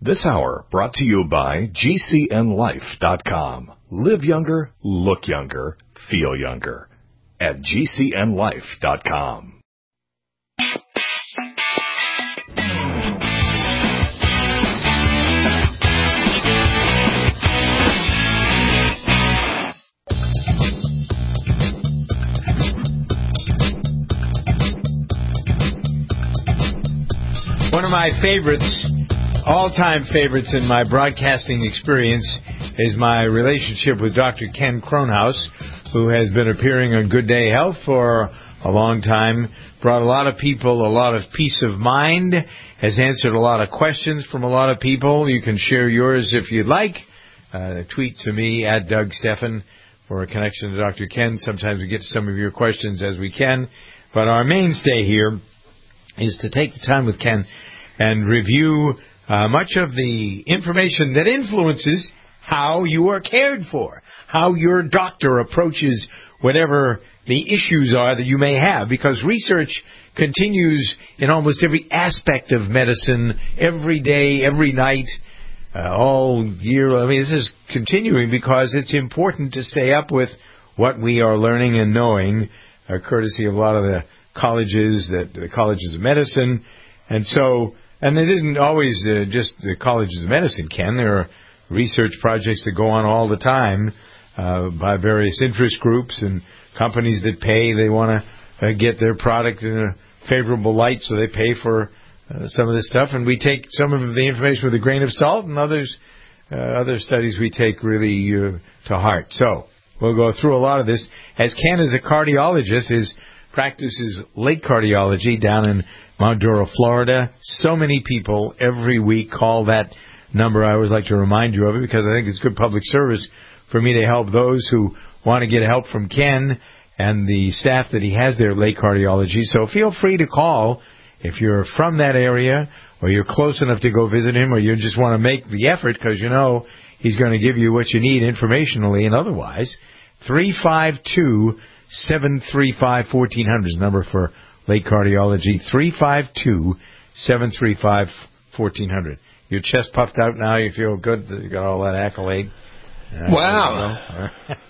This hour brought to you by GCNLife.com. Live younger, look younger, feel younger. At GCNLife.com. One of my favorites, all-time favorites in my broadcasting experience, is my relationship with Dr. Ken Kronhaus, who has been appearing on Good Day Health for a long time, brought a lot of people a lot of peace of mind, has answered a lot of questions from a lot of people. You can share yours if you'd like. Tweet to me at Doug Steffen for a connection to Dr. Ken. Sometimes we get to some of your questions as we can. But our mainstay here is to take the time with Ken and review much of the information that influences how you are cared for, how your doctor approaches whatever the issues are that you may have, because research continues in almost every aspect of medicine, every day, every night, all year. I mean, this is continuing because it's important to stay up with what we are learning and knowing, courtesy of a lot of the colleges, the colleges of medicine. And it isn't always just the colleges of medicine, Ken. There are research projects that go on all the time by various interest groups and companies that pay. They want to get their product in a favorable light, so they pay for some of this stuff. And we take some of the information with a grain of salt, and other studies we take really to heart. So we'll go through a lot of this. As Ken is a cardiologist, his practice is Lake Cardiology down in Mount Dora, Florida. So many people every week call that number. I always like to remind you of it because I think it's good public service for me to help those who want to get help from Ken and the staff that he has there at Lake Cardiology. So feel free to call if you're from that area or you're close enough to go visit him or you just want to make the effort because you know he's going to give you what you need informationally and otherwise. 352-735-1400 is the number for Lake Cardiology, 352-735-1400. Your chest puffed out now. You feel good. You got all that accolade. Wow.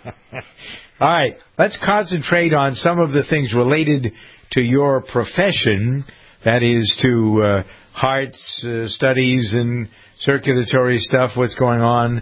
All right. Let's concentrate on some of the things related to your profession. That is to heart studies and circulatory stuff, what's going on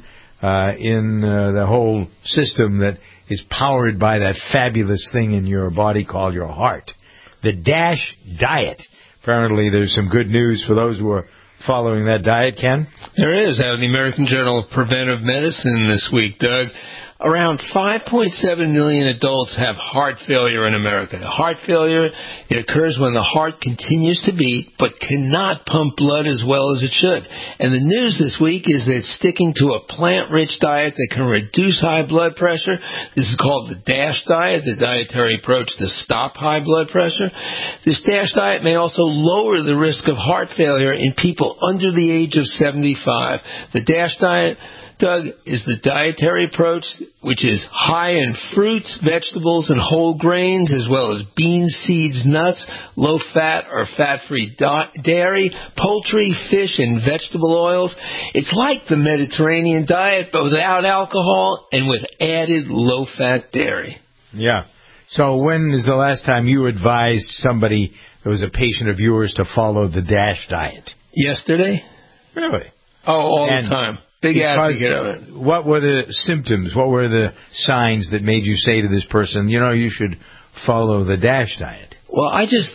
in the whole system that is powered by that fabulous thing in your body called your heart. The DASH diet. Apparently there's some good news for those who are following that diet, Ken? There is. Out of the American Journal of Preventive Medicine this week, Doug. Around 5.7 million adults have heart failure in America. Heart failure, it occurs when the heart continues to beat but cannot pump blood as well as it should. And the news this week is that sticking to a plant-rich diet that can reduce high blood pressure, this is called the DASH diet, the dietary approach to stop high blood pressure. This DASH diet may also lower the risk of heart failure in people under the age of 75. The DASH diet, Doug, is the dietary approach which is high in fruits, vegetables, and whole grains, as well as beans, seeds, nuts, low-fat or fat-free dairy, poultry, fish, and vegetable oils. It's like the Mediterranean diet, but without alcohol and with added low-fat dairy. Yeah. So when is the last time you advised somebody that was a patient of yours to follow the DASH diet? Yesterday. Really? Oh, all the time. Big advocate of it. What were the symptoms? What were the signs that made you say to this person, you know, you should follow the DASH diet? Well,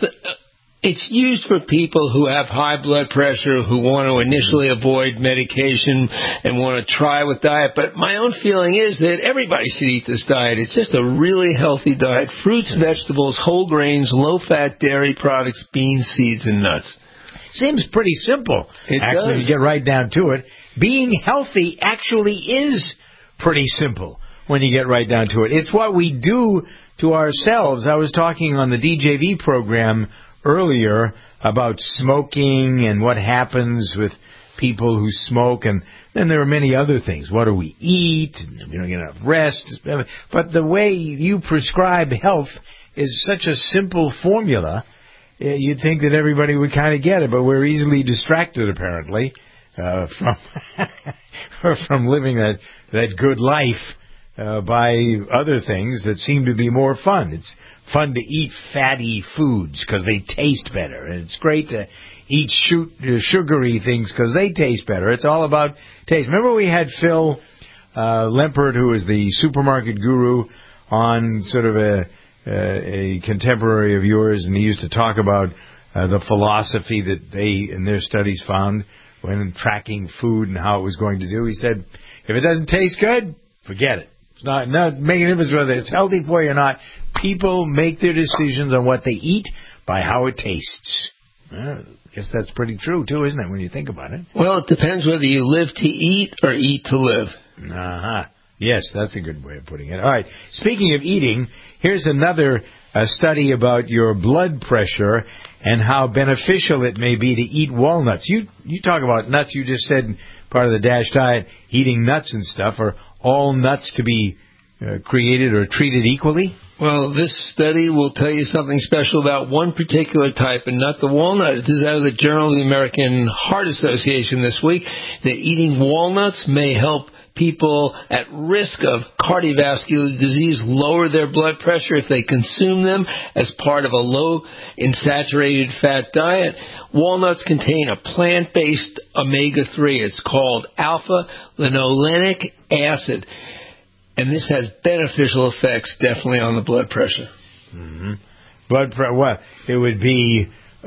it's used for people who have high blood pressure, who want to initially avoid medication and want to try with diet. But my own feeling is that everybody should eat this diet. It's just a really healthy diet. Fruits, vegetables, whole grains, low-fat dairy products, beans, seeds, and nuts. Seems pretty simple. It actually, does. You get right down to it. Being healthy actually is pretty simple when you get right down to it. It's what we do to ourselves. I was talking on the DJV program earlier about smoking and what happens with people who smoke, and then there are many other things. What do we eat? We don't get enough rest. But the way you prescribe health is such a simple formula. You'd think that everybody would kind of get it, but we're easily distracted, apparently. from living that good life by other things that seem to be more fun. It's fun to eat fatty foods because they taste better. And it's great to eat sugary things because they taste better. It's all about taste. Remember we had Phil Lempert, who is the supermarket guru, on sort of a contemporary of yours, and he used to talk about the philosophy that they, in their studies, found when tracking food and how it was going to do. He said, if it doesn't taste good, forget it. It's not making a difference whether it's healthy for you or not. People make their decisions on what they eat by how it tastes. I guess that's pretty true, too, isn't it, when you think about it? Well, it depends whether you live to eat or eat to live. Uh-huh. Yes, that's a good way of putting it. All right. Speaking of eating, here's another study about your blood pressure and how beneficial it may be to eat walnuts. You talk about nuts. You just said part of the DASH diet, eating nuts and stuff. Are all nuts to be created or treated equally? Well, this study will tell you something special about one particular type of nut, the walnut. This is out of the Journal of the American Heart Association this week, that eating walnuts may help people at risk of cardiovascular disease lower their blood pressure if they consume them as part of a low in saturated fat diet. Walnuts contain a plant-based omega-3. It's called alpha-linolenic acid. And this has beneficial effects definitely on the blood pressure. Mm-hmm. What? It would be...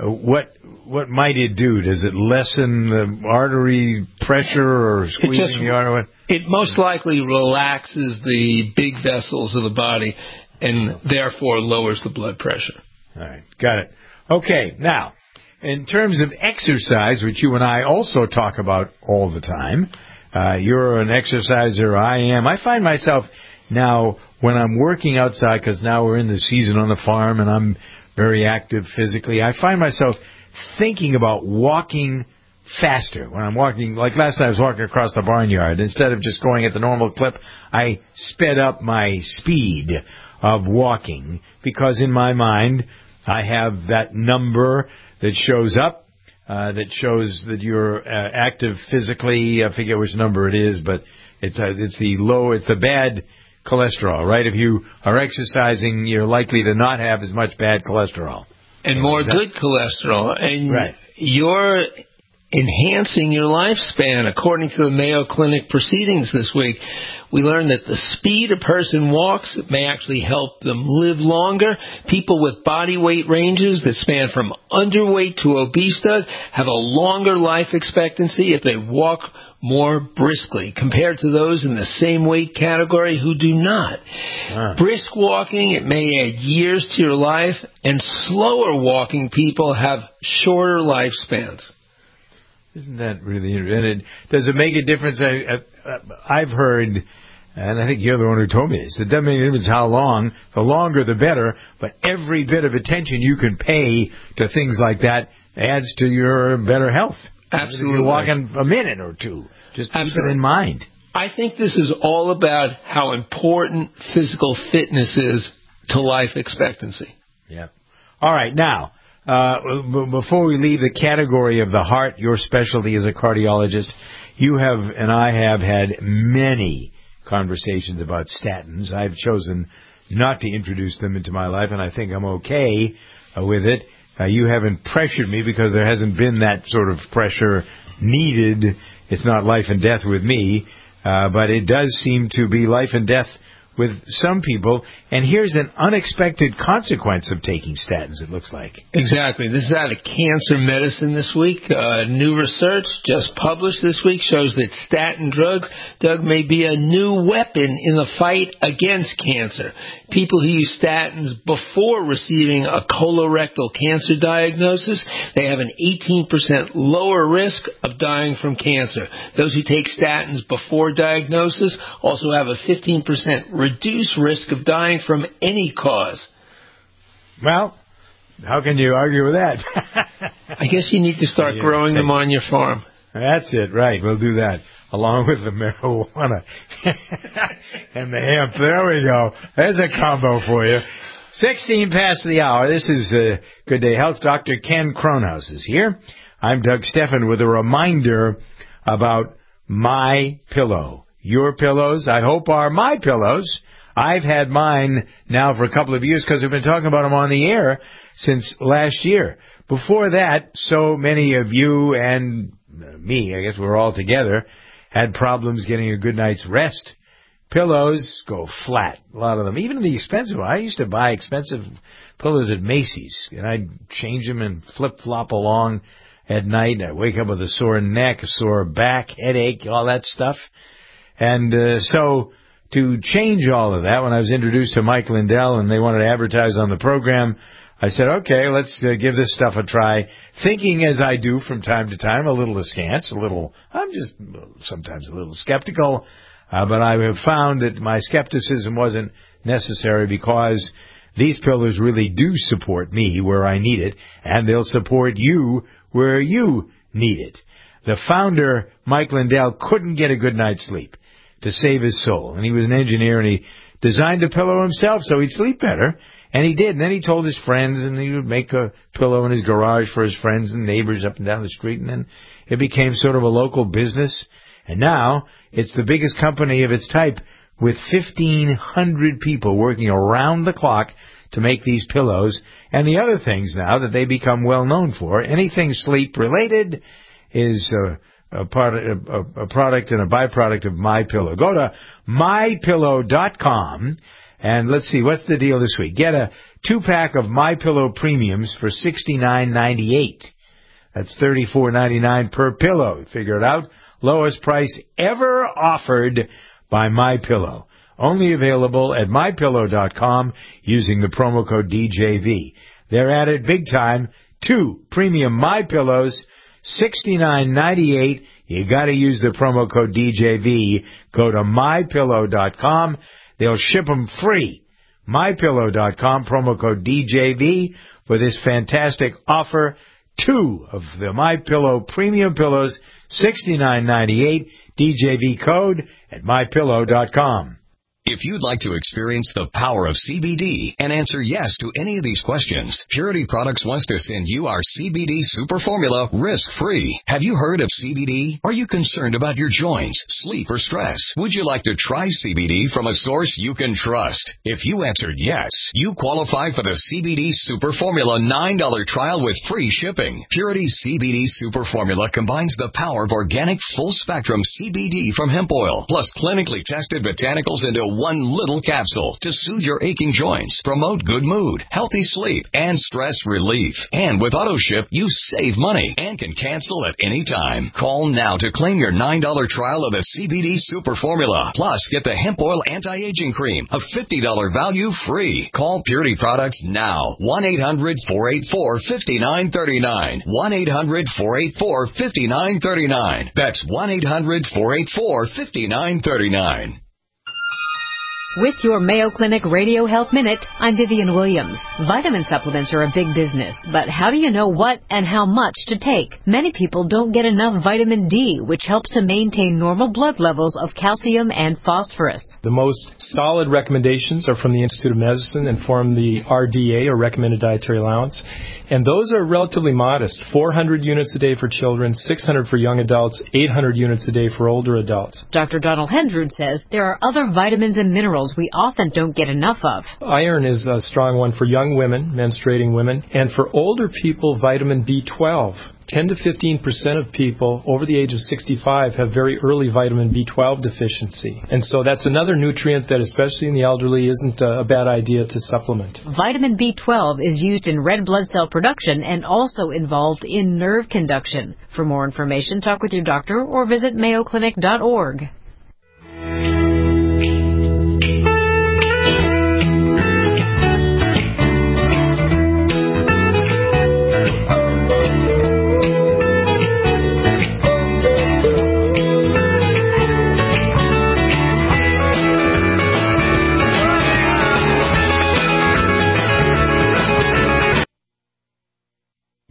What might it do? Does it lessen the artery pressure or squeezing the artery? It most likely relaxes the big vessels of the body and therefore lowers the blood pressure. All right, got it. Okay, now, in terms of exercise, which you and I also talk about all the time, you're an exerciser, I am. I find myself now, when I'm working outside, because now we're in the season on the farm and I'm very active physically, I find myself thinking about walking faster. When I'm walking, like last night I was walking across the barnyard. Instead of just going at the normal clip, I sped up my speed of walking because in my mind I have that number that shows up, that shows that you're active physically. I forget which number it is, but it's the bad cholesterol, right? If you are exercising, you're likely to not have as much bad cholesterol. And more good cholesterol. And right. You're enhancing your lifespan. According to the Mayo Clinic proceedings this week, we learned that the speed a person walks may actually help them live longer. People with body weight ranges that span from underweight to obese, Doug, have a longer life expectancy if they walk more briskly compared to those in the same weight category who do not. Brisk walking, it may add years to your life, and slower walking people have shorter lifespans. Isn't that really interesting? Does it make a difference? I've heard, and I think you're the one who told me this, it doesn't make a difference how long. The longer the better, but every bit of attention you can pay to things like that adds to your better health. Absolutely. You're walking a minute or two. Just keep it in mind. I think this is all about how important physical fitness is to life expectancy. Yeah. All right. Now, before we leave the category of the heart, your specialty as a cardiologist, you have and I have had many conversations about statins. I've chosen not to introduce them into my life, and I think I'm okay with it. You haven't pressured me because there hasn't been that sort of pressure needed. It's not life and death with me, but it does seem to be life and death with some people. And here's an unexpected consequence of taking statins, it looks like. Exactly. This is out of Cancer Medicine this week. New research just published this week shows that statin drugs, Doug, may be a new weapon in the fight against cancer. People who use statins before receiving a colorectal cancer diagnosis, they have an 18% lower risk of dying from cancer. Those who take statins before diagnosis also have a 15% reduced risk of dying from any cause. Well, how can you argue with that? I guess you need to start growing them on your farm. That's it, right. We'll do that, along with the marijuana and the hemp. There we go. There's a combo for you. 16 past the hour. This is Good Day Health. Dr. Ken Kronhaus is here. I'm Doug Steffen with a reminder about My Pillow. Your pillows, I hope, are my pillows. I've had mine now for a couple of years because we've been talking about them on the air since last year. Before that, so many of you and me, I guess we're all together, had problems getting a good night's rest. Pillows go flat, a lot of them. Even the expensive ones. I used to buy expensive pillows at Macy's, and I'd change them and flip-flop along at night. I'd wake up with a sore neck, a sore back, headache, all that stuff. And so to change all of that, when I was introduced to Mike Lindell and they wanted to advertise on the program, I said, okay, let's give this stuff a try, thinking as I do from time to time, a little askance, I'm just sometimes a little skeptical, but I have found that my skepticism wasn't necessary because these pillows really do support me where I need it, and they'll support you where you need it. The founder, Mike Lindell, couldn't get a good night's sleep to save his soul, and he was an engineer, and he designed a pillow himself so he'd sleep better. And he did. And then he told his friends, and he would make a pillow in his garage for his friends and neighbors up and down the street. And then it became sort of a local business. And now it's the biggest company of its type with 1,500 people working around the clock to make these pillows. And the other things now that they become well known for, anything sleep related is a product and a byproduct of My Pillow. Go to mypillow.com. And let's see, what's the deal this week? Get a 2-pack of My Pillow Premiums for $69.98. That's $34.99 per pillow. Figure it out. Lowest price ever offered by My Pillow. Only available at mypillow.com using the promo code DJV. They're at it big time. 2 premium My Pillows, $69.98. You got to use the promo code DJV. Go to mypillow.com. They'll ship them free. MyPillow.com, promo code DJV for this fantastic offer. 2 of the My Pillow premium pillows, $69.98. DJV code at MyPillow.com. If you'd like to experience the power of CBD and answer yes to any of these questions, Purity Products wants to send you our CBD Super Formula risk-free. Have you heard of CBD? Are you concerned about your joints, sleep, or stress? Would you like to try CBD from a source you can trust? If you answered yes, you qualify for the CBD Super Formula $9 trial with free shipping. Purity CBD Super Formula combines the power of organic full-spectrum CBD from hemp oil, plus clinically tested botanicals into one little capsule to soothe your aching joints, promote good mood, healthy sleep, and stress relief. And with AutoShip, you save money and can cancel at any time. Call now to claim your $9 trial of the CBD Super Formula. Plus, get the hemp oil anti-aging cream, a $50 value free. Call Purity Products now. 1-800-484-5939. 1-800-484-5939. That's 1-800-484-5939. With your Mayo Clinic Radio Health Minute, I'm Vivian Williams. Vitamin supplements are a big business, but how do you know what and how much to take? Many people don't get enough vitamin D, which helps to maintain normal blood levels of calcium and phosphorus. The most solid recommendations are from the Institute of Medicine and form the RDA, or Recommended Dietary Allowance. And those are relatively modest, 400 units a day for children, 600 for young adults, 800 units a day for older adults. Dr. Donald Hendrud says there are other vitamins and minerals we often don't get enough of. Iron is a strong one for young women, menstruating women, and for older people, vitamin B12. 10 to 15% of people over the age of 65 have very early vitamin B12 deficiency. And so that's another nutrient that, especially in the elderly, isn't a bad idea to supplement. Vitamin B12 is used in red blood cell production and also involved in nerve conduction. For more information, talk with your doctor or visit mayoclinic.org.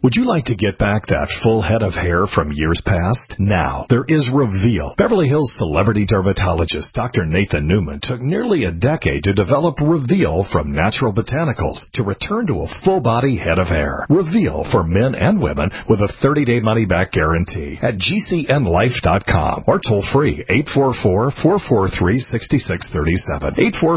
Would you like to get back that full head of hair from years past? Now, there is Reveal. Beverly Hills celebrity dermatologist Dr. Nathan Newman took nearly a decade to develop Reveal from natural botanicals to return to a full-body head of hair. Reveal for men and women with a 30-day money-back guarantee at GCNlife.com or toll free 844-443-6637.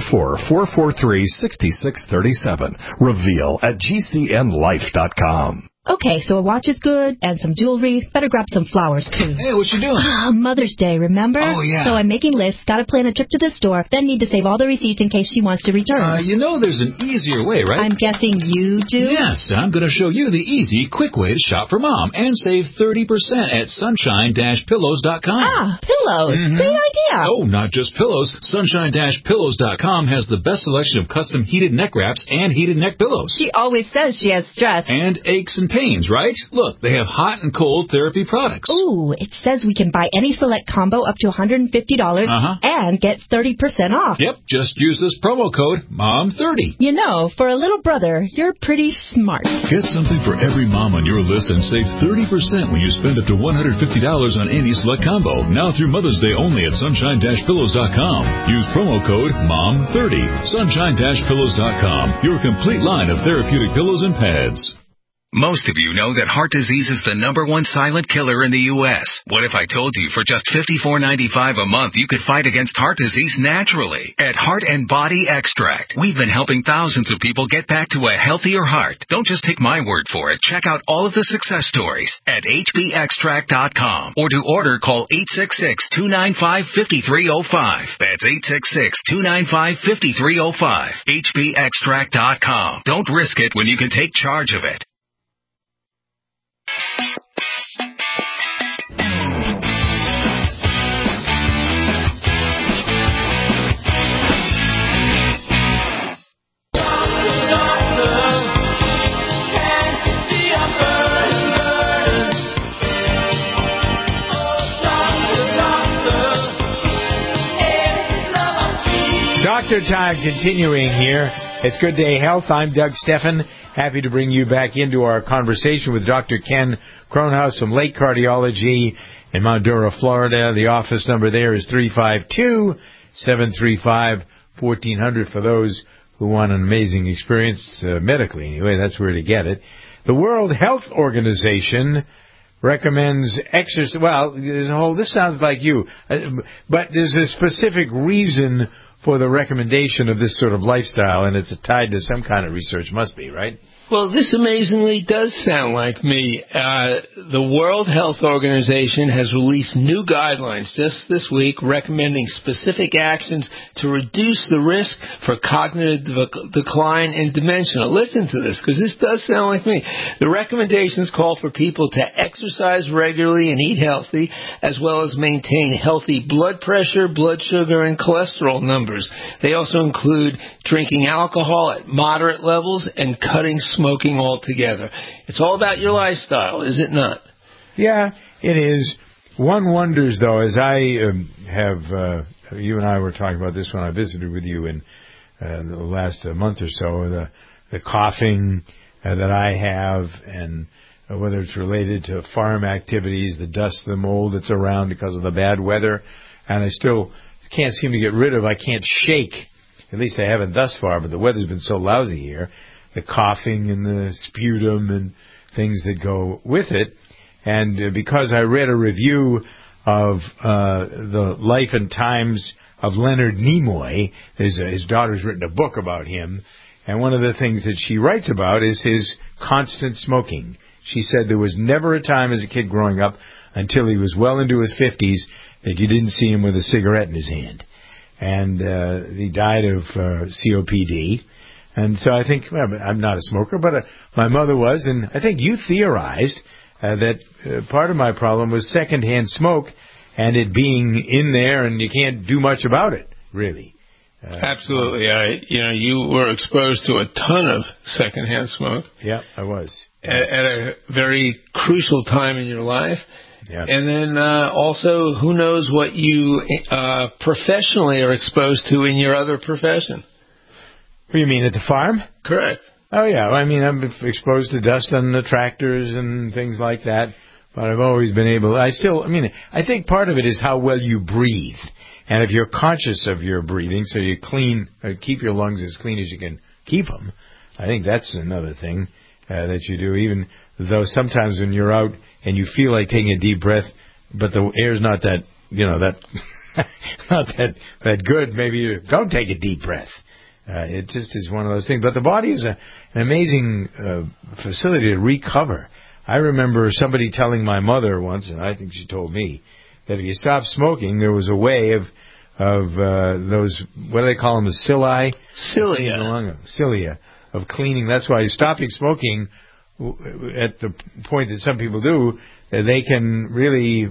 844-443-6637. Reveal at GCNlife.com. Okay, so a watch is good, and some jewelry. Better grab some flowers, too. Hey, what you doing? Mother's Day, remember? Oh, yeah. So I'm making lists, gotta plan a trip to the store, then need to save all the receipts in case she wants to return. There's an easier way, right? I'm guessing you do? Yes, I'm going to show you the easy, quick way to shop for Mom and save 30% at sunshine-pillows.com. Ah, pillows. Mm-hmm. Great idea. Oh, not just pillows. Sunshine-pillows.com has the best selection of custom heated neck wraps and heated neck pillows. She always says she has stress. And aches and pains, right? Look, they have hot and cold therapy products. Ooh, it says we can buy any select combo up to $150 and get 30% off. Yep, just use this promo code MOM30. You know, for a little brother, you're pretty smart. Get something for every mom on your list and save 30% when you spend up to $150 on any select combo. Now through Mother's Day only at sunshine-pillows.com. Use promo code MOM30. Sunshine-pillows.com. Your complete line of therapeutic pillows and pads. Most of you know that heart disease is the #1 silent killer in the U.S. What if I told you for just $54.95 a month you could fight against heart disease naturally? At Heart and Body Extract, we've been helping thousands of people get back to a healthier heart. Don't just take my word for it. Check out all of the success stories at hbextract.com. Or to order, call 866-295-5305. That's 866-295-5305. hbextract.com. Don't risk it when you can take charge of it. Doctor Time continuing here. It's Good Day Health. I'm Doug Steffen. Happy to bring you back into our conversation with Dr. Ken Kronhaus from Lake Cardiology in Mount Dora, Florida. The office number there is 352-735-1400 for those who want an amazing experience medically. Anyway, that's where to get it. The World Health Organization recommends exercise. Well, this sounds like you, but there's a specific reason for the recommendation of this sort of lifestyle, and it's tied to some kind of research, must be, right? Well, this amazingly does sound like me. The World Health Organization has released new guidelines just this week recommending specific actions to reduce the risk for cognitive decline and dementia. Now, listen to this, because this does sound like me. The recommendations call for people to exercise regularly and eat healthy, as well as maintain healthy blood pressure, blood sugar, and cholesterol numbers. They also include drinking alcohol at moderate levels and cutting smoking altogether. It's all about your lifestyle, is it not? Yeah, it is. One wonders, though, as I you and I were talking about this when I visited with you in the last month or so, the coughing that I have, and whether it's related to farm activities, the dust, the mold that's around because of the bad weather, and I still can't seem to get rid of. I can't shake. At least I haven't thus far, but the weather's been so lousy here. The coughing and the sputum and things that go with it. And because I read a review of the life and times of Leonard Nimoy, his daughter's written a book about him, and one of the things that she writes about is his constant smoking. She said there was never a time as a kid growing up until he was well into his 50s that you didn't see him with a cigarette in his hand. And he died of COPD. And so I think, well, I'm not a smoker, but my mother was, and I think you theorized that part of my problem was secondhand smoke and it being in there and you can't do much about it, really. Absolutely. You were exposed to a ton of secondhand smoke. Yeah, I was. At a very crucial time in your life. Yeah. And then also, who knows what you professionally are exposed to in your other profession. What do you mean, at the farm? Correct. Oh, yeah. I mean, I'm exposed to dust on the tractors and things like that, but I've always been able... I think part of it is how well you breathe. And if you're conscious of your breathing, so you keep your lungs as clean as you can keep them, I think that's another thing that you do, even though sometimes when you're out and you feel like taking a deep breath, but the air's not that, not that good, maybe you don't take a deep breath. It just is one of those things. But the body is an amazing facility to recover. I remember somebody telling my mother once, and I think she told me, that if you stop smoking, there was a way of those, what do they call them, the cilia of cleaning. That's why stopping smoking at the point that some people do, they can really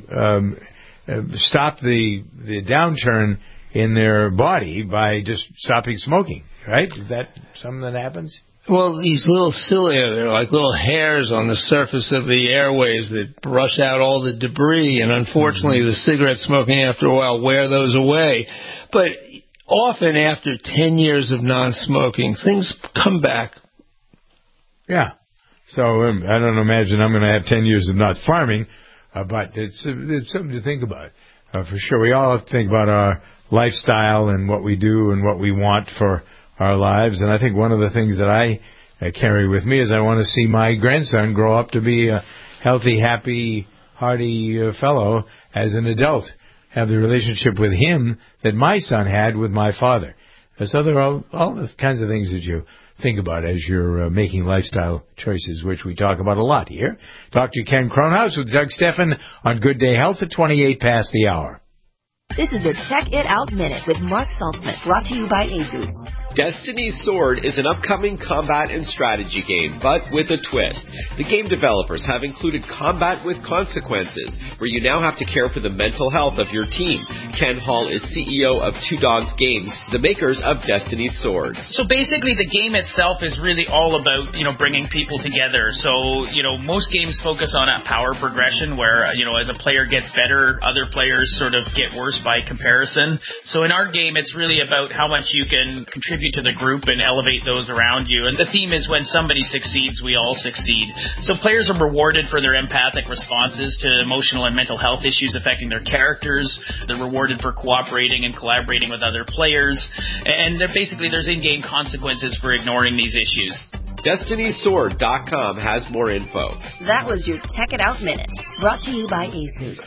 stop the downturn in their body by just stopping smoking, right? Is that something that happens? Well, these little cilia, they're like little hairs on the surface of the airways that brush out all the debris, and unfortunately the cigarette smoking after a while wear those away. But often after 10 years of non-smoking, things come back. Yeah. So I don't imagine I'm going to have 10 years of not farming, but it's something to think about, for sure. We all have to think about our lifestyle and what we do and what we want for our lives. And I think one of the things that I carry with me is I want to see my grandson grow up to be a healthy, happy, hearty fellow as an adult, have the relationship with him that my son had with my father. So there are all the kinds of things that you think about as you're making lifestyle choices, which we talk about a lot here. Dr. Ken Kronhaus with Doug Steffen on Good Day Health at 28 past the hour. This is your Check It Out Minute with Mark Saltzman, brought to you by Asus. Destiny's Sword is an upcoming combat and strategy game, but with a twist. The game developers have included combat with consequences, where you now have to care for the mental health of your team. Ken Hall is CEO of Two Dogs Games, the makers of Destiny's Sword. So basically the game itself is really all about, bringing people together. So, most games focus on a power progression where, as a player gets better, other players sort of get worse by comparison. So in our game, it's really about how much you can contribute to the group and elevate those around you. And the theme is when somebody succeeds, we all succeed. So players are rewarded for their empathic responses to emotional and mental health issues affecting their characters. They're rewarded for cooperating and collaborating with other players. And there's in-game consequences for ignoring these issues. DestinySword.com has more info. That was your Check It Out Minute, brought to you by Asus.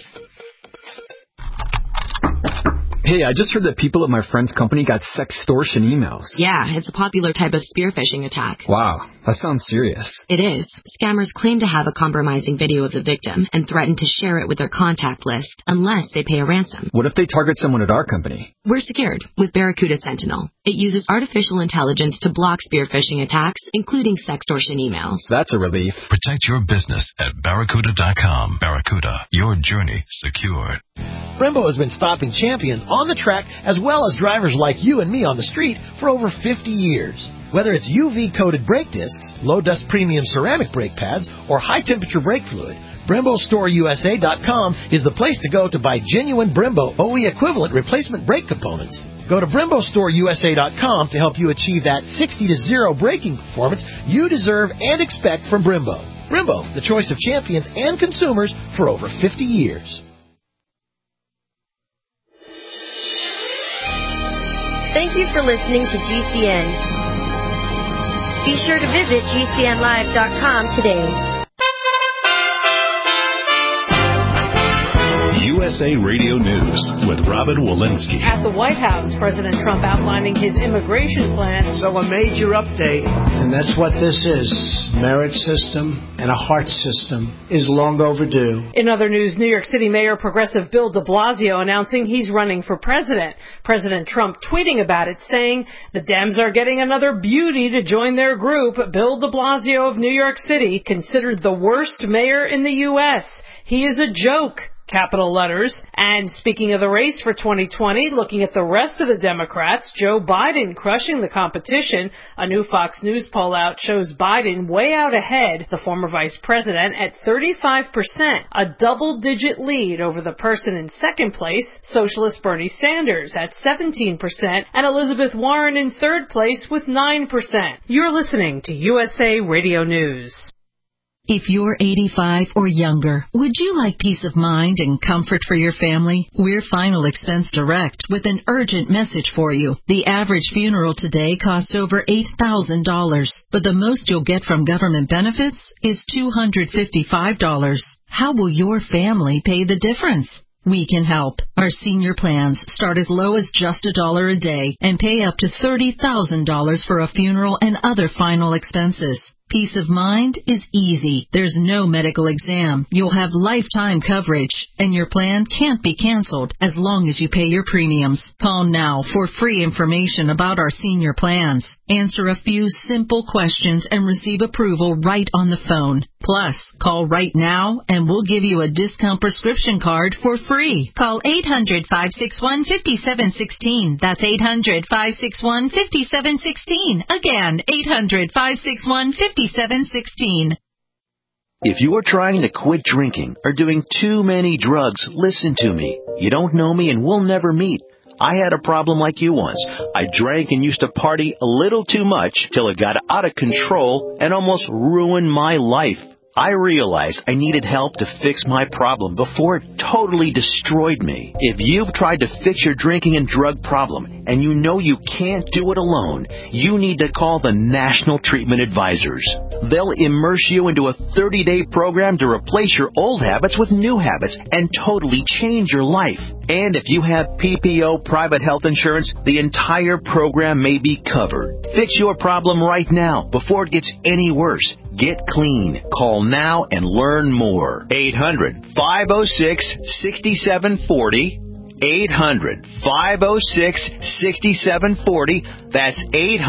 Hey, I just heard that people at my friend's company got sextortion emails. Yeah, it's a popular type of spear phishing attack. Wow, that sounds serious. It is. Scammers claim to have a compromising video of the victim and threaten to share it with their contact list unless they pay a ransom. What if they target someone at our company? We're secured with Barracuda Sentinel. It uses artificial intelligence to block spear phishing attacks, including sextortion emails. That's a relief. Protect your business at Barracuda.com. Barracuda, your journey secured. Brembo has been stopping champions on the track as well as drivers like you and me on the street for over 50 years. Whether it's UV-coated brake discs, low-dust premium ceramic brake pads, or high-temperature brake fluid, BremboStoreUSA.com is the place to go to buy genuine Brembo OE equivalent replacement brake components. Go to BremboStoreUSA.com to help you achieve that 60-0 braking performance you deserve and expect from Brembo. Brembo, the choice of champions and consumers for over 50 years. Thank you for listening to GCN. Be sure to visit GCNlive.com today. USA Radio News with Robin Walensky. At the White House, President Trump outlining his immigration plan. So a major update, and that's what this is. Merit system and a heart system is long overdue. In other news, New York City Mayor Progressive Bill de Blasio announcing he's running for president. President Trump tweeting about it, saying the Dems are getting another beauty to join their group. Bill de Blasio of New York City, considered the worst mayor in the U.S. He is a joke. capital letters. And speaking of the race for 2020, looking at the rest of the Democrats, Joe Biden crushing the competition. A new Fox News poll out shows Biden way out ahead, the former vice president, at 35%, a double-digit lead over the person in second place, socialist Bernie Sanders, at 17%, and Elizabeth Warren in third place with 9%. You're listening to USA Radio News. If you're 85 or younger, would you like peace of mind and comfort for your family? We're Final Expense Direct with an urgent message for you. The average funeral today costs over $8,000, but the most you'll get from government benefits is $255. How will your family pay the difference? We can help. Our senior plans start as low as just $1 a day and pay up to $30,000 for a funeral and other final expenses. Peace of mind is easy. There's no medical exam. You'll have lifetime coverage, and your plan can't be canceled as long as you pay your premiums. Call now for free information about our senior plans. Answer a few simple questions and receive approval right on the phone. Plus, call right now and we'll give you a discount prescription card for free. Call 800-561-5716. That's 800-561-5716. Again, 800-561-5716. If you are trying to quit drinking or doing too many drugs, listen to me. You don't know me and we'll never meet. I had a problem like you once. I drank and used to party a little too much till it got out of control and almost ruined my life. I realized I needed help to fix my problem before it totally destroyed me. If you've tried to fix your drinking and drug problem and you know you can't do it alone, you need to call the National Treatment Advisors. They'll immerse you into a 30-day program to replace your old habits with new habits and totally change your life. And if you have PPO private health insurance, the entire program may be covered. Fix your problem right now before it gets any worse. Get clean. Call now and learn more. 800-506-6740. 800-506-6740. That's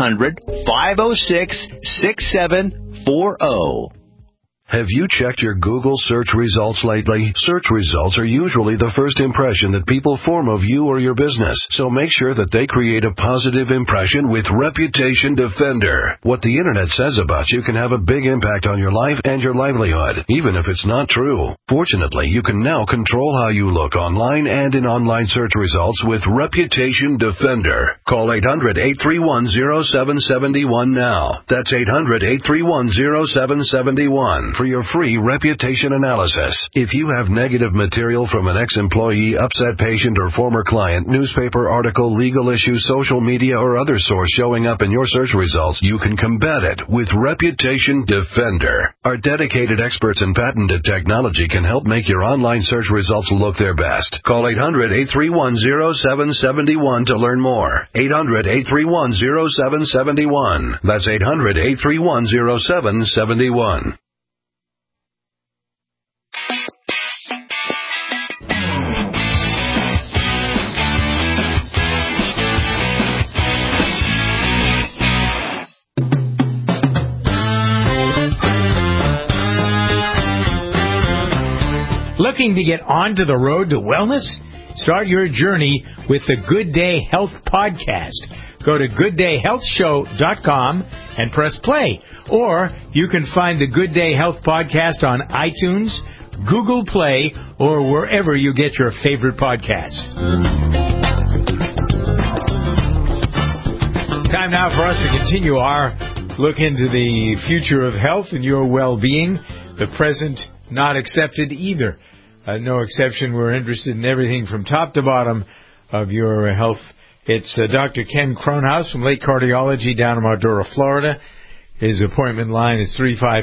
800-506-6740. Have you checked your Google search results lately? Search results are usually the first impression that people form of you or your business, so make sure that they create a positive impression with Reputation Defender. What the Internet says about you can have a big impact on your life and your livelihood, even if it's not true. Fortunately, you can now control how you look online and in online search results with Reputation Defender. Call 800-831-0771 now. That's 800-831-0771. For your free reputation analysis. If you have negative material from an ex-employee, upset patient, or former client, newspaper article, legal issue, social media, or other source showing up in your search results, you can combat it with Reputation Defender. Our dedicated experts in patented technology can help make your online search results look their best. Call 800-831-0771 to learn more. 800-831-0771. That's 800-831-0771. Looking to get onto the road to wellness? Start your journey with the Good Day Health Podcast. Go to gooddayhealthshow.com and press play. Or you can find the Good Day Health Podcast on iTunes, Google Play, or wherever you get your favorite podcasts. Time now for us to continue our look into the future of health and your well-being. The present not accepted either. No exception. We're interested in everything from top to bottom of your health. It's Dr. Ken Kronhaus from Lake Cardiology down in Mildura, Florida. His appointment line is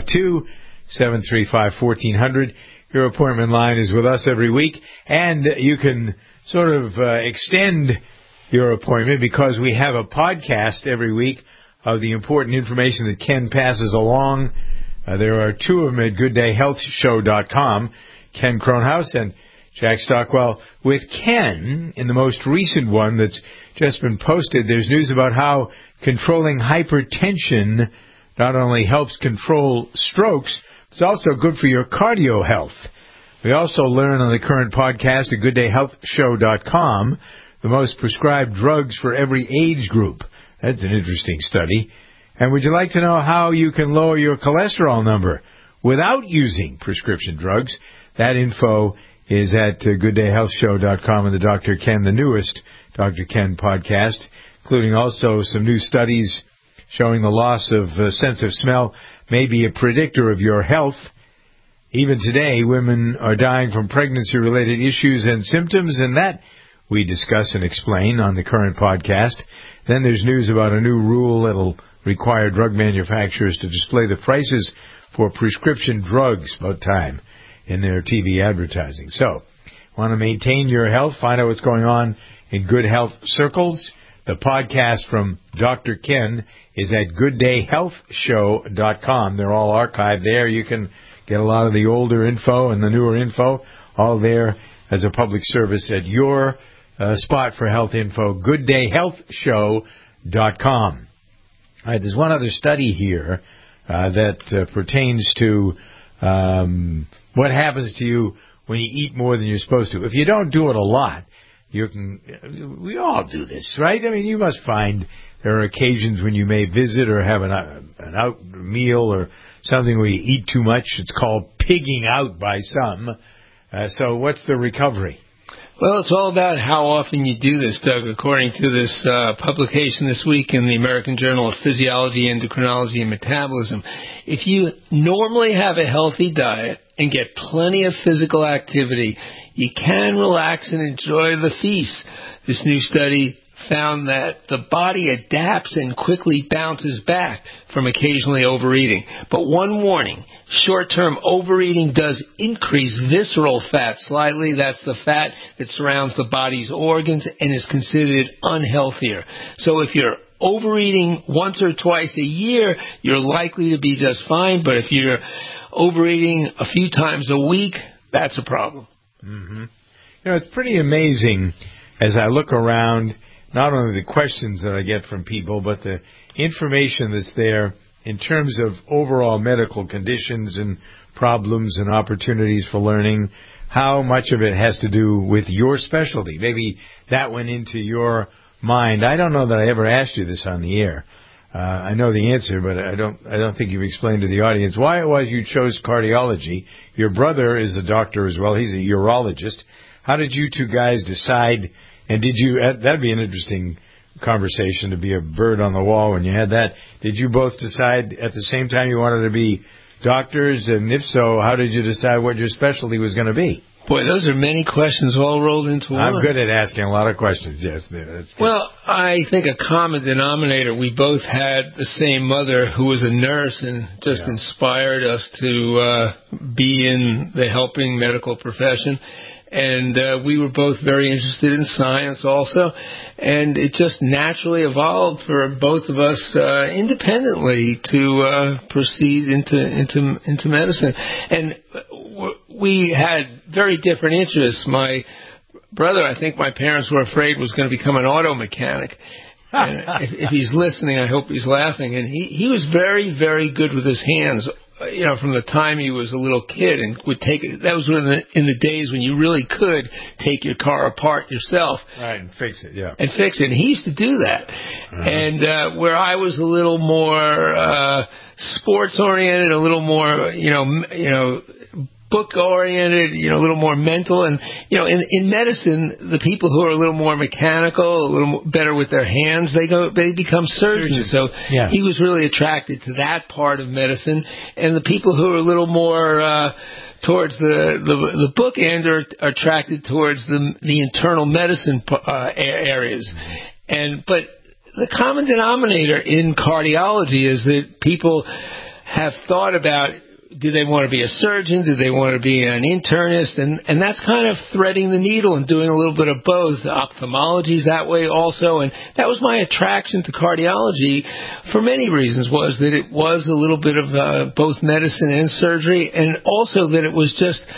352-735-1400. Your appointment line is with us every week, and you can sort of extend your appointment because we have a podcast every week of the important information that Ken passes along. There are two of them at gooddayhealthshow.com, Ken Kronhaus and Jack Stockwell. With Ken, in the most recent one that's just been posted, there's news about how controlling hypertension not only helps control strokes, it's also good for your cardio health. We also learn on the current podcast at GoodDayHealthShow.com the most prescribed drugs for every age group. That's an interesting study. And would you like to know how you can lower your cholesterol number without using prescription drugs? That info is at GoodDayHealthShow.com and the Dr. Ken, the newest Dr. Ken podcast, including also some new studies showing the loss of sense of smell may be a predictor of your health. Even today, women are dying from pregnancy-related issues and symptoms, and that we discuss and explain on the current podcast. Then there's news about a new rule that will require drug manufacturers to display the prices for prescription drugs about time in their TV advertising. So, want to maintain your health? Find out what's going on in good health circles. The podcast from Dr. Ken is at GoodDayHealthShow.com. They're all archived there. You can get a lot of the older info and the newer info, all there as a public service at your spot for health info, GoodDayHealthShow.com. All right, there's one other study here that pertains to what happens to you when you eat more than you're supposed to. If you don't do it a lot, we all do this, right? I mean, you must find there are occasions when you may visit or have an out meal or something where you eat too much. It's called pigging out by some. So what's the recovery? Well, it's all about how often you do this, Doug, according to this publication this week in the American Journal of Physiology, Endocrinology, and Metabolism. If you normally have a healthy diet and get plenty of physical activity, you can relax and enjoy the feast. This new study found that the body adapts and quickly bounces back from occasionally overeating. But one warning, short-term overeating does increase visceral fat slightly. That's the fat that surrounds the body's organs and is considered unhealthier. So if you're overeating once or twice a year, you're likely to be just fine. But if you're overeating a few times a week, that's a problem. Mm-hmm. You know, it's pretty amazing as I look around, not only the questions that I get from people, but the information that's there in terms of overall medical conditions and problems and opportunities for learning, how much of it has to do with your specialty. Maybe that went into your mind. I don't know that I ever asked you this on the air. I know the answer, but I don't think you've explained to the audience why it was you chose cardiology. Your brother is a doctor as well. He's a urologist. How did you two guys decide? And that'd be an interesting conversation to be a bird on the wall when you had that. Did you both decide at the same time you wanted to be doctors? And if so, how did you decide what your specialty was going to be? Boy, those are many questions all rolled into one. I'm good at asking a lot of questions, yes. Well, I think a common denominator, we both had the same mother who was a nurse and just inspired us to be in the helping medical profession. And we were both very interested in science also. And it just naturally evolved for both of us independently to proceed into medicine. And we had very different interests. My brother, I think my parents were afraid, was going to become an auto mechanic. And if he's listening, I hope he's laughing. And he was very, very good with his hands, you know, from the time he was a little kid, and would take it. That was in the days when you really could take your car apart yourself. Right, and fix it, yeah. And fix it. And he used to do that. Uh-huh. And where I was a little more sports-oriented, a little more, you know, book-oriented, you know, a little more mental. And, you know, in medicine, the people who are a little more mechanical, a little more better with their hands, they become surgeons. So he was really attracted to that part of medicine. And the people who are a little more towards the book end are attracted towards the internal medicine areas. But the common denominator in cardiology is that people have thought about, do they want to be a surgeon? Do they want to be an internist? And that's kind of threading the needle and doing a little bit of both. Ophthalmology's that way also. And that was my attraction to cardiology for many reasons, was that it was a little bit of both medicine and surgery, and also that it was just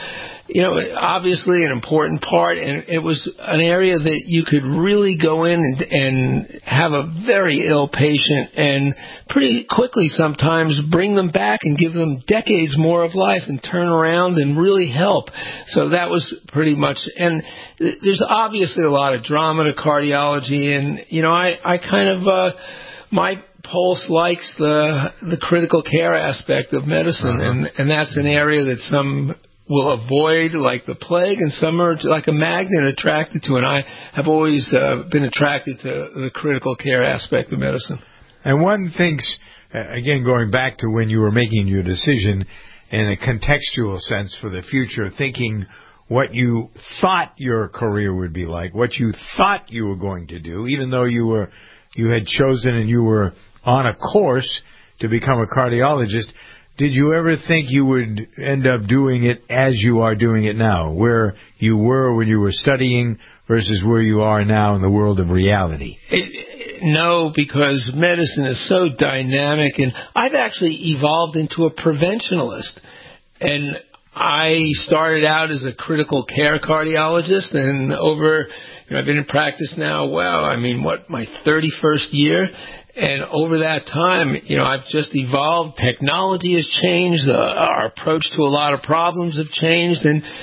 obviously an important part, and it was an area that you could really go in and have a very ill patient and pretty quickly sometimes bring them back and give them decades more of life and turn around and really help. So that was pretty much, and there's obviously a lot of drama to cardiology, and, I kind of, my pulse likes the critical care aspect of medicine, and that's an area that some will avoid like the plague, and some are like a magnet attracted to it. And I have always been attracted to the critical care aspect of medicine. And one thinks, again, going back to when you were making your decision in a contextual sense for the future, thinking what you thought your career would be like, what you thought you were going to do, even though you had chosen and you were on a course to become a cardiologist. Did you ever think you would end up doing it as you are doing it now, where you were when you were studying versus where you are now in the world of reality? No, because medicine is so dynamic, and I've actually evolved into a preventionalist. And I started out as a critical care cardiologist, and I've been in practice now, my 31st year. And over that time, I've just evolved. Technology has changed. Our approach to a lot of problems have changed.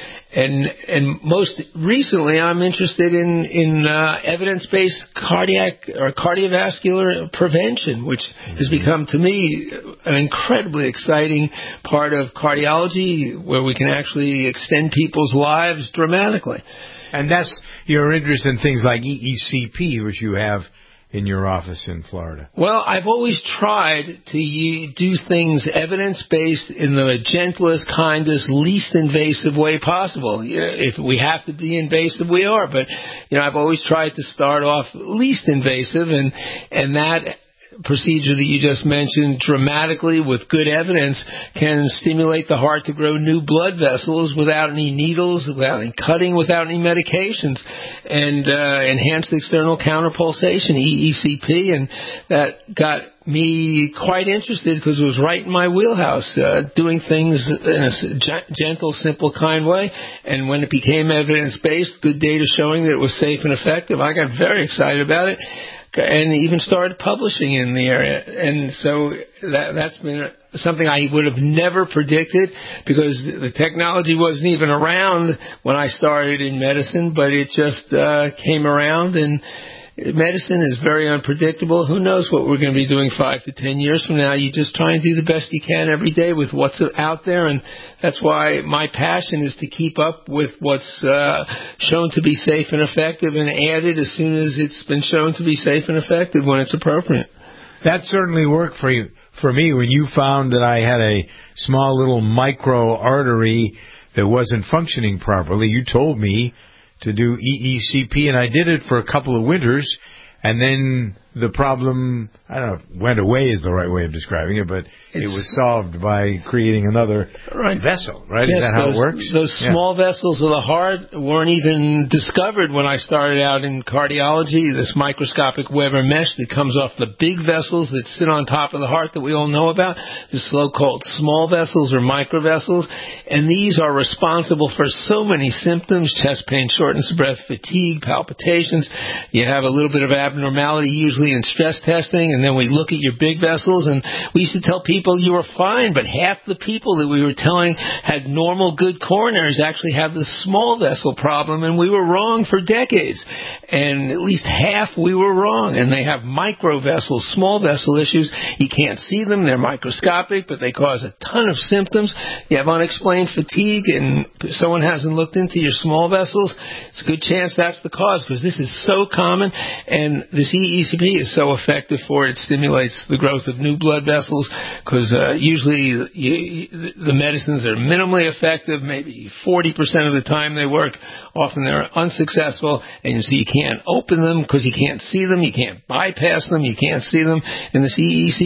And most recently, I'm interested in evidence-based cardiac or cardiovascular prevention, which has become, to me, an incredibly exciting part of cardiology, where we can actually extend people's lives dramatically. And that's your interest in things like EECP, which you have in your office in Florida. Well, I've always tried to do things evidence-based in the gentlest, kindest, least invasive way possible. If we have to be invasive, we are. But, I've always tried to start off least invasive, and that procedure that you just mentioned dramatically with good evidence can stimulate the heart to grow new blood vessels without any needles, without any cutting, without any medications, and enhanced external counterpulsation, EECP, and that got me quite interested because it was right in my wheelhouse, doing things in a gentle, simple, kind way. And when it became evidence-based, good data showing that it was safe and effective, I got very excited about it. And even started publishing in the area. And so that's been something I would have never predicted, because the technology wasn't even around when I started in medicine, but it just came around. And medicine is very unpredictable. Who knows what we're going to be doing 5 to 10 years from now? You just try and do the best you can every day with what's out there, and that's why my passion is to keep up with what's shown to be safe and effective, and add it as soon as it's been shown to be safe and effective when it's appropriate. That certainly worked for me when you found that I had a small little micro artery that wasn't functioning properly. You told me to do EECP, and I did it for a couple of winters, and then the problem, I don't know if went away is the right way of describing it, but it was solved by creating another vessel, right? Yes, is that how it works? Those small vessels of the heart weren't even discovered when I started out in cardiology. This microscopic Weber mesh that comes off the big vessels that sit on top of the heart that we all know about, the so-called small vessels or microvessels, and these are responsible for so many symptoms: chest pain, shortness of breath, fatigue, palpitations. You have a little bit of abnormality usually in stress testing, and then we look at your big vessels, and we used to tell people you were fine, but half the people that we were telling had normal, good coronaries actually have the small vessel problem, and we were wrong for decades. And at least half we were wrong, and they have micro vessels, small vessel issues. You can't see them, they're microscopic, but they cause a ton of symptoms. You have unexplained fatigue, and someone hasn't looked into your small vessels, it's a good chance that's the cause, because this is so common, and this EECP is so effective for it. It stimulates the growth of new blood vessels, because usually the medicines are minimally effective, maybe 40% of the time they work. Often they're unsuccessful, and so you can't open them because you can't see them, you can't bypass them, you can't see them. And this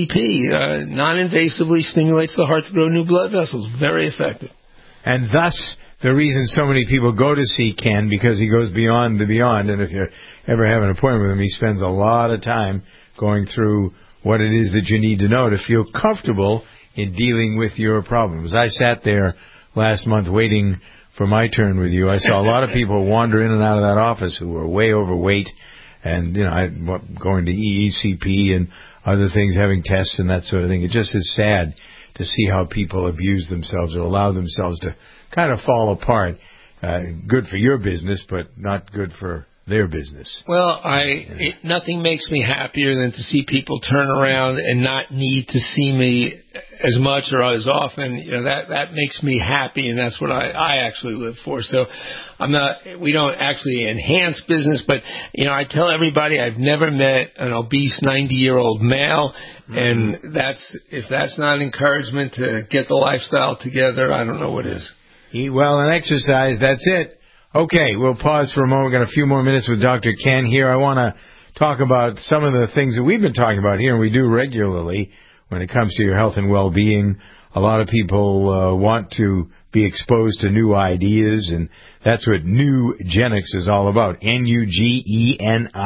EECP non-invasively stimulates the heart to grow new blood vessels. Very effective. And thus, the reason so many people go to see Ken, because he goes beyond the beyond, and if you ever have an appointment with him, he spends a lot of time going through what it is that you need to know to feel comfortable in dealing with your problems. I sat there last month waiting for my turn with you. I saw a lot of people wander in and out of that office who were way overweight, and going to EECP and other things, having tests and that sort of thing. It just is sad to see how people abuse themselves or allow themselves to kind of fall apart. Good for your business, but not good for their business. Well, nothing makes me happier than to see people turn around and not need to see me as much or as often. That makes me happy, and that's what I actually live for. So we don't actually enhance business, but I tell everybody I've never met an obese 90-year-old male, and if that's not encouragement to get the lifestyle together, I don't know what is. Eat well and exercise, that's it. Okay, we'll pause for a moment. We've got a few more minutes with Dr. Ken here. I want to talk about some of the things that we've been talking about here, and we do regularly when it comes to your health and well-being. A lot of people want to be exposed to new ideas, and that's what Nugenics is all about. Nugenix,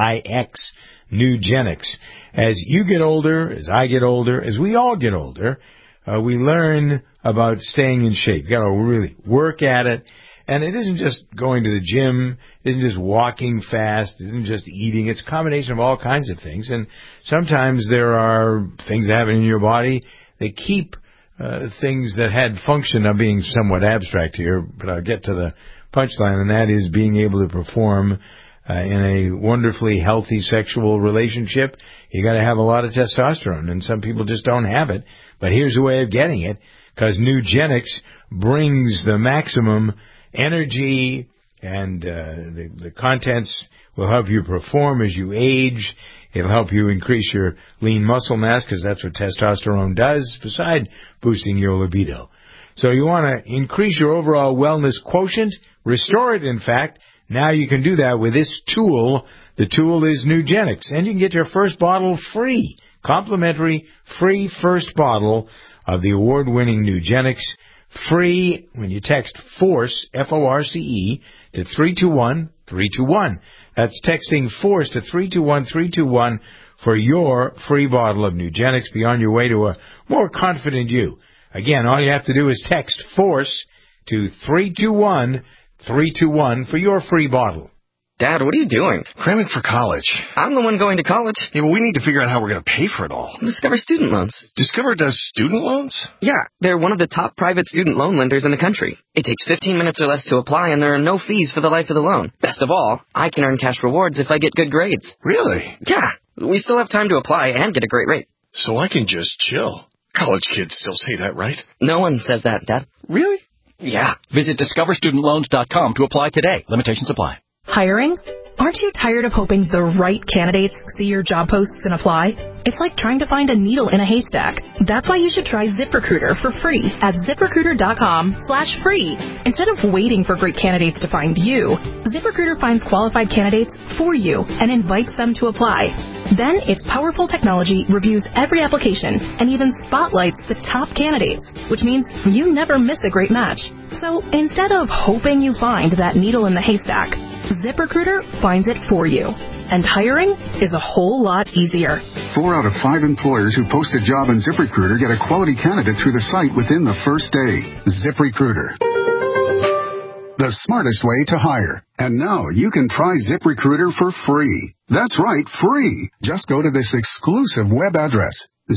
Nugenics. As you get older, as I get older, as we all get older, we learn about staying in shape. You've got to really work at it. And it isn't just going to the gym, it isn't just walking fast, it isn't just eating. It's a combination of all kinds of things. And sometimes there are things that happen in your body that keep things that had function. I'm being somewhat abstract here, but I'll get to the punchline, and that is being able to perform in a wonderfully healthy sexual relationship. You got to have a lot of testosterone, and some people just don't have it. But here's a way of getting it, because Nugenics brings the maximum energy, and the contents will help you perform as you age. It'll help you increase your lean muscle mass, because that's what testosterone does, besides boosting your libido. So you want to increase your overall wellness quotient, restore it, in fact. Now you can do that with this tool. The tool is Nugenics, and you can get your first bottle free, complimentary, free first bottle of the award-winning Nugenics. Free when you text FORCE, F-O-R-C-E, to 321-321. That's texting FORCE to 321-321 for your free bottle of Nugenics. Be on your way to a more confident you. Again, all you have to do is text FORCE to 321-321 for your free bottle. Dad, what are you doing? Cramming for college. I'm the one going to college. Yeah, but we need to figure out how we're going to pay for it all. Discover Student Loans. Discover does student loans? Yeah, they're one of the top private student loan lenders in the country. It takes 15 minutes or less to apply, and there are no fees for the life of the loan. Best of all, I can earn cash rewards if I get good grades. Really? Yeah, we still have time to apply and get a great rate. So I can just chill. College kids still say that, right? No one says that, Dad. Really? Yeah. Visit discoverstudentloans.com to apply today. Limitations apply. Hiring? Aren't you tired of hoping the right candidates see your job posts and apply? It's like trying to find a needle in a haystack. That's why you should try ZipRecruiter for free at ZipRecruiter.com/free. Instead of waiting for great candidates to find you, ZipRecruiter finds qualified candidates for you and invites them to apply. Then its powerful technology reviews every application and even spotlights the top candidates, which means you never miss a great match. So instead of hoping you find that needle in the haystack, ZipRecruiter finds it for you. And hiring is a whole lot easier. 4 out of 5 employers who post a job in ZipRecruiter get a quality candidate through the site within the first day. ZipRecruiter, the smartest way to hire. And now you can try ZipRecruiter for free. That's right, free. Just go to this exclusive web address,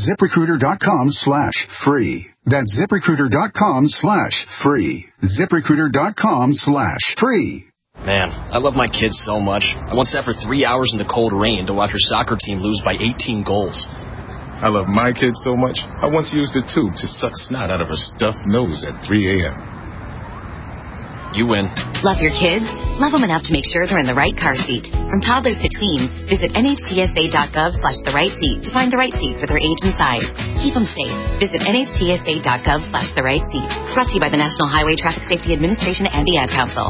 ZipRecruiter.com/free. That's ZipRecruiter.com/free. ZipRecruiter.com/free. Man, I love my kids so much. I once sat for 3 hours in the cold rain to watch her soccer team lose by 18 goals. I love my kids so much, I once used a tube to suck snot out of her stuffed nose at 3 a.m. You win. Love your kids? Love them enough to make sure they're in the right car seat. From toddlers to tweens, visit NHTSA.gov/the right seat to find the right seat for their age and size. Keep them safe. Visit NHTSA.gov/the right seat. Brought to you by the National Highway Traffic Safety Administration and the Ad Council.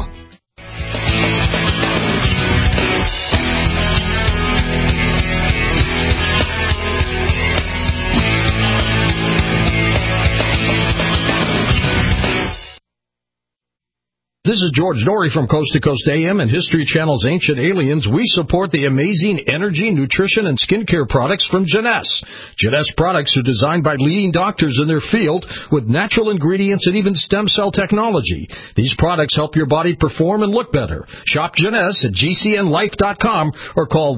This is George Norrie from Coast to Coast AM and History Channel's Ancient Aliens. We support the amazing energy, nutrition, and skincare products from Jeunesse. Jeunesse products are designed by leading doctors in their field with natural ingredients and even stem cell technology. These products help your body perform and look better. Shop Jeunesse at GCNlife.com or call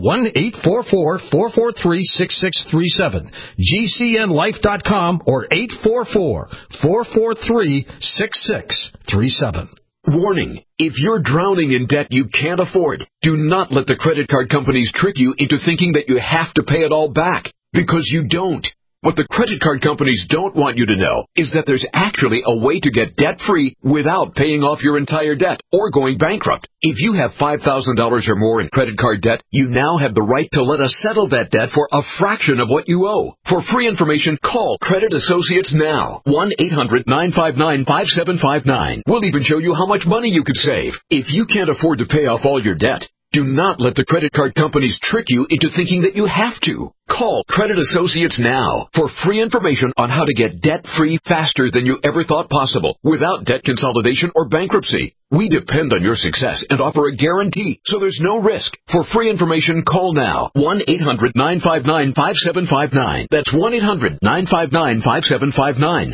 1-844-443-6637. GCNlife.com or 844-443-6637. Warning, if you're drowning in debt you can't afford, do not let the credit card companies trick you into thinking that you have to pay it all back, because you don't. What the credit card companies don't want you to know is that there's actually a way to get debt-free without paying off your entire debt or going bankrupt. If you have $5,000 or more in credit card debt, you now have the right to let us settle that debt for a fraction of what you owe. For free information, call Credit Associates now. 1-800-959-5759. We'll even show you how much money you could save. If you can't afford to pay off all your debt, do not let the credit card companies trick you into thinking that you have to. Call Credit Associates now for free information on how to get debt-free faster than you ever thought possible without debt consolidation or bankruptcy. We depend on your success and offer a guarantee, so there's no risk. For free information, call now. 1-800-959-5759. That's 1-800-959-5759.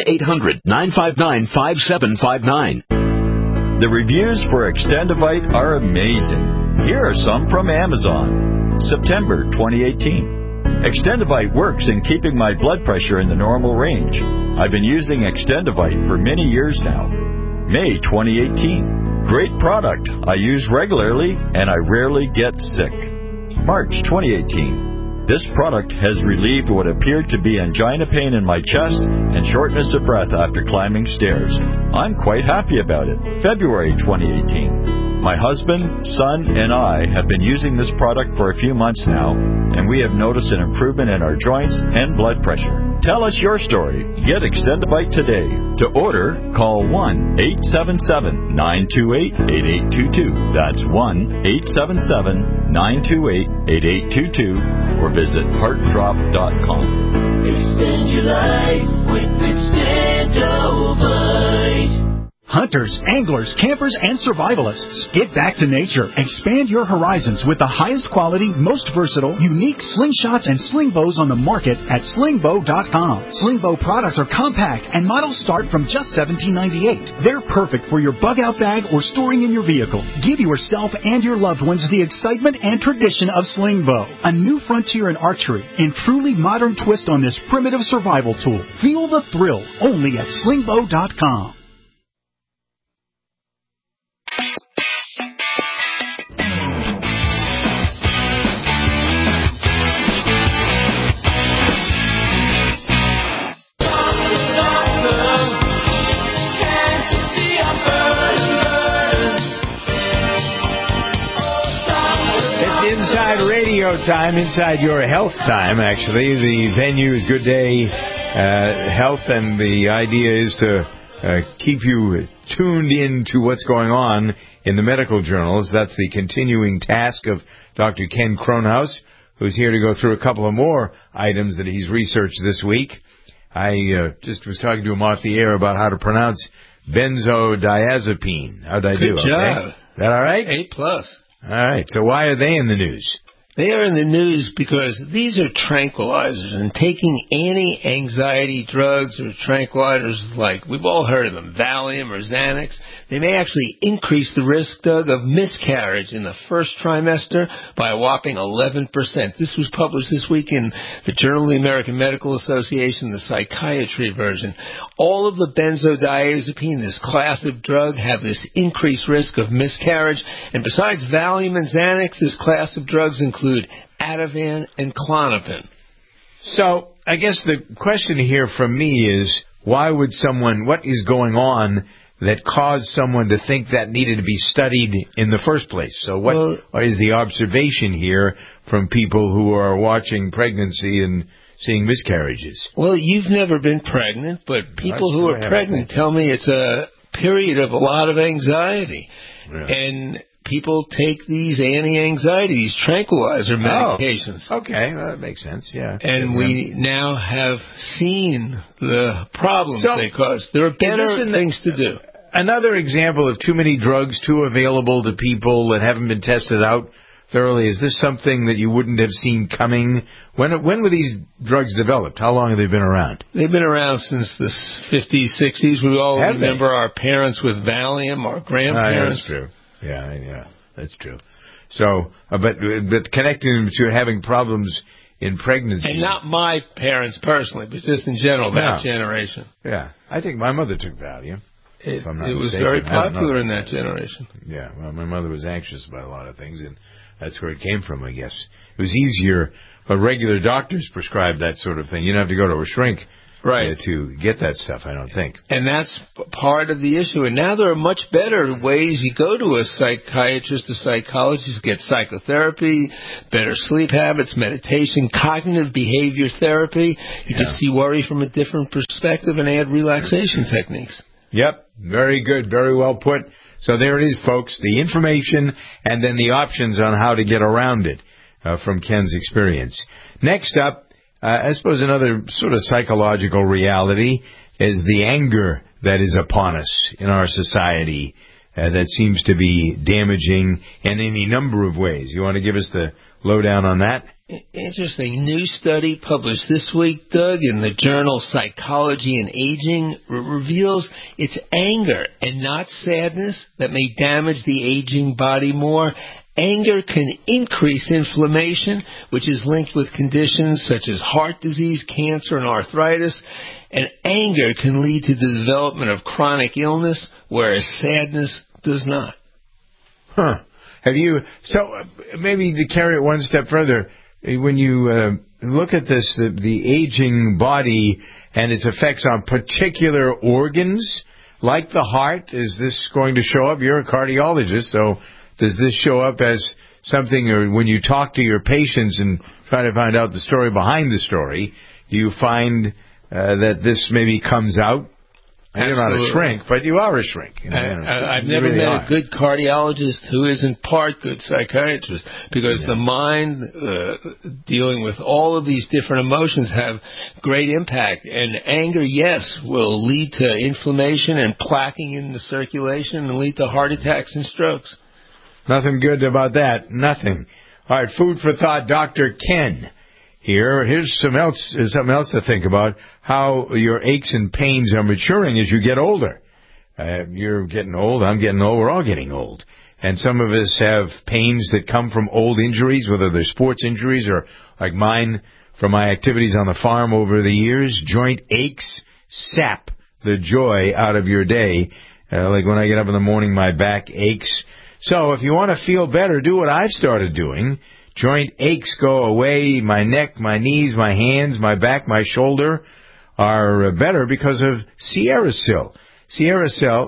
1-800-959-5759. The reviews for Extendivite are amazing. Here are some from Amazon. September 2018. Extendivite works in keeping my blood pressure in the normal range. I've been using Extendivite for many years now. May 2018. Great product. I use regularly and I rarely get sick. March 2018. This product has relieved what appeared to be angina pain in my chest and shortness of breath after climbing stairs. I'm quite happy about it. February 2018. My husband, son, and I have been using this product for a few months now, and we have noticed an improvement in our joints and blood pressure. Tell us your story. Get Extendivite today. To order, call 1-877-928-8822. That's 1-877-928-8822. Or visit heartdrop.com. Extend your life with Extendivite. Hunters, anglers, campers, and survivalists. Get back to nature. Expand your horizons with the highest quality, most versatile, unique slingshots and sling bows on the market at slingbow.com. Slingbow products are compact and models start from just $17.98. They're perfect for your bug-out bag or storing in your vehicle. Give yourself and your loved ones the excitement and tradition of Slingbow, a new frontier in archery and truly modern twist on this primitive survival tool. Feel the thrill only at slingbow.com. Inside radio time, inside your health time, actually. The venue is Good Day Health, and the idea is to keep you tuned in to what's going on in the medical journals. That's the continuing task of Dr. Ken Kronhaus, who's here to go through a couple of more items that he's researched this week. I just was talking to him off the air about how to pronounce benzodiazepine. How'd I do? Good job. Okay? Is that all right? A+. All right. So why are they in the news? They are in the news because these are tranquilizers, and taking anti-anxiety drugs or tranquilizers like, we've all heard of them, Valium or Xanax, they may actually increase the risk, Doug, of miscarriage in the first trimester by a whopping 11%. This was published this week in the Journal of the American Medical Association, the psychiatry version. All of the benzodiazepine, this class of drug, have this increased risk of miscarriage, and besides Valium and Xanax, this class of drugs include Ativan and Klonopin. So I guess the question here from me is, what is going on that caused someone to think that needed to be studied in the first place? So what is the observation here from people who are watching pregnancy and seeing miscarriages? Well, you've never been pregnant, but people who are pregnant tell me it's a period of a lot of anxiety. Really? And people take these anti-anxiety, these tranquilizer medications. Okay, that makes sense, yeah. And we now have seen the problems they cause. There are better things to do. another example of too many drugs, too available to people that haven't been tested out thoroughly. Is this something that you wouldn't have seen coming? When were these drugs developed? How long have they been around? They've been around since the 50s, 60s. We all Have remember they? our parents with Valium, our grandparents. That's true. Yeah, that's true. So, but connecting them to having problems in pregnancy. And not my parents personally, but just in general, that generation. Yeah. I think my mother took Valium. It mistaken. was very popular in that generation. Yeah, well, my mother was anxious about a lot of things, and that's where it came from, I guess. It was easier, but regular doctors prescribed that sort of thing. You don't have to go to a shrink to get that stuff, I don't think. And that's part of the issue. And now there are much better ways. You go to a psychiatrist, a psychologist, get psychotherapy, better sleep habits, meditation, cognitive behavior therapy. You can see worry from a different perspective and add relaxation techniques. Yep, very good, very well put. So there it is, folks, the information and then the options on how to get around it from Ken's experience. Next up, I suppose another sort of psychological reality is the anger that is upon us in our society that seems to be damaging in any number of ways. You want to give us the lowdown on that? Interesting. New study published this week, Doug, in the journal Psychology and Aging reveals it's anger and not sadness that may damage the aging body more. Anger can increase inflammation, which is linked with conditions such as heart disease, cancer, and arthritis. And anger can lead to the development of chronic illness, whereas sadness does not. Huh. So maybe to carry it one step further, when you look at this, the aging body and its effects on particular organs, like the heart, is this going to show up? You're a cardiologist, so does this show up as something, or when you talk to your patients and try to find out the story behind the story, do you find that this maybe comes out? You're not a shrink, but you are a shrink. I've never met a good cardiologist who isn't part good psychiatrist, because the mind, dealing with all of these different emotions, have great impact. And anger, yes, will lead to inflammation and plaquing in the circulation and lead to heart attacks and strokes. Nothing good about that. Nothing. All right, food for thought, Dr. Ken. Here's something else to think about, how your aches and pains are maturing as you get older. You're getting old, I'm getting old, we're all getting old. And some of us have pains that come from old injuries, whether they're sports injuries or, like mine, from my activities on the farm over the years. Joint aches sap the joy out of your day. Like when I get up in the morning, my back aches. So if you want to feel better, do what I've started doing. Joint aches go away. My neck, my knees, my hands, my back, my shoulder are better because of SierraSil. SierraSil,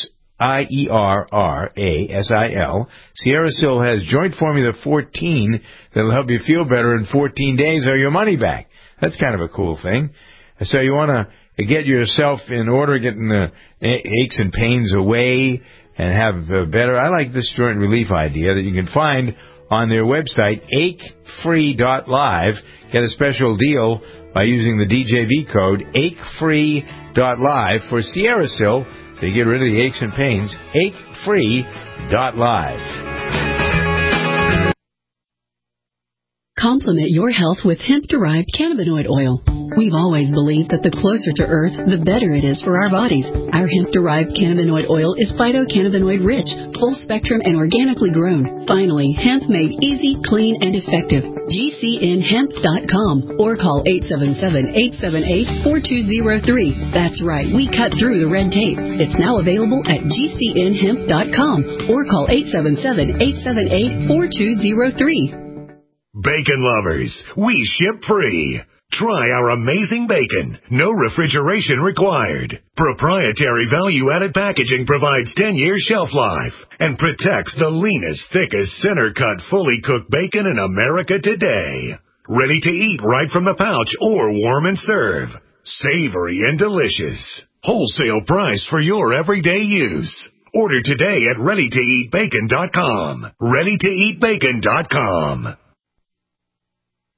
SierraSil. SierraSil has Joint Formula 14 that'll help you feel better in 14 days or your money back. That's kind of a cool thing. So you want to get yourself in order, getting the aches and pains away and have better. I like this joint relief idea that you can find on their website, achefree.live. Get a special deal by using the DJV code, achefree.live for SierraSil. They get rid of the aches and pains, achefree.live. Complement your health with hemp-derived cannabinoid oil. We've always believed that the closer to Earth, the better it is for our bodies. Our hemp-derived cannabinoid oil is phytocannabinoid-rich, full-spectrum, and organically grown. Finally, hemp made easy, clean, and effective. GCNhemp.com or call 877-878-4203. That's right, we cut through the red tape. It's now available at GCNhemp.com or call 877-878-4203. Bacon lovers, we ship free. Try our amazing bacon. No refrigeration required. Proprietary value-added packaging provides 10 years shelf life and protects the leanest, thickest, center-cut, fully cooked bacon in America today. Ready to eat right from the pouch or warm and serve. Savory and delicious. Wholesale price for your everyday use. Order today at ReadyToEatBacon.com. ReadyToEatBacon.com.